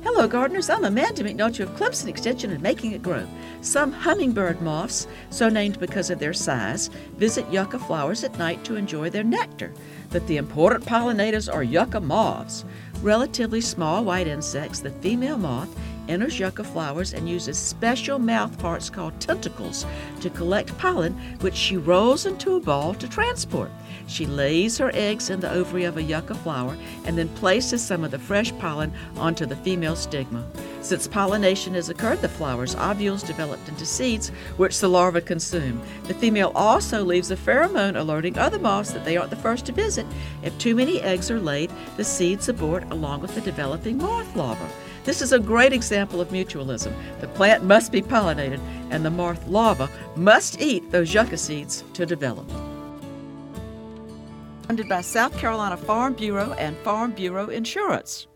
Hello, gardeners. I'm Amanda McNulty of Clemson Extension and Making It Grow. Some hummingbird moths, so named because of their size, visit yucca flowers at night to enjoy their nectar. But the important pollinators are yucca moths. Relatively small white insects, the female moth enters yucca flowers and uses special mouth parts called tentacles to collect pollen, which she rolls into a ball to transport. She lays her eggs in the ovary of a yucca flower and then places some of the fresh pollen onto the female stigma. Since pollination has occurred, the flower's ovules developed into seeds, which the larvae consume. The female also leaves a pheromone alerting other moths that they aren't the first to visit. If too many eggs are laid, the seeds abort along with the developing moth larva. This is a great example of mutualism. The plant must be pollinated, and the moth larva must eat those yucca seeds to develop. Funded by South Carolina Farm Bureau and Farm Bureau Insurance.